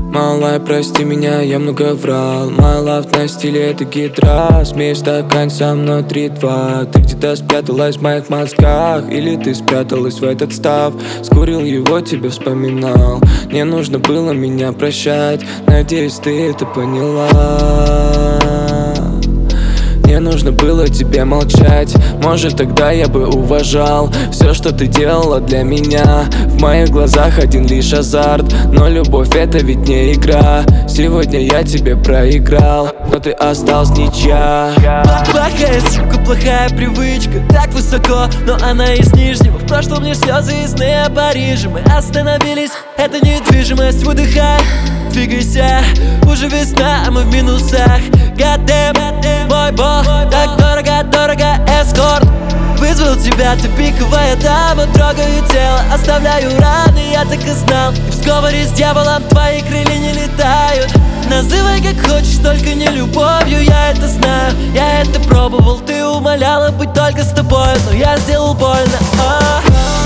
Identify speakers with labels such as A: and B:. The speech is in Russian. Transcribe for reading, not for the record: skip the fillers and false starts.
A: Малая, прости меня, я много врал. My love на стиле это гитра. Смей в стакан со мной 3-2. Ты где-то спряталась в моих мозгах. Или ты спряталась в этот став. Скурил его, тебя вспоминал. Не нужно было меня прощать. Надеюсь, ты это поняла. Не нужно было тебе молчать. Может, тогда я бы уважал все, что ты делала для меня. В моих глазах один лишь азарт, но любовь это ведь не игра. Сегодня я тебе проиграл, но ты осталась ничья.
B: Плохая сука, плохая привычка. Так высоко, но она из нижнего. В прошлом лишь слезы и сны о Париже. Мы остановились, это недвижимость. Выдыхай, двигайся. Уже весна, а мы в минусах. Goddamn, мой бог, так дорого, дорого, эскорт. Вызвал тебя, ты пиковая дама. Трогаю тело, оставляю раны, я так и знал. И в сговоре с дьяволом твои крылья не летают. Называй как хочешь, только не любовью, я это знаю. Я это пробовал, ты умоляла быть только с тобой, но я сделал больно.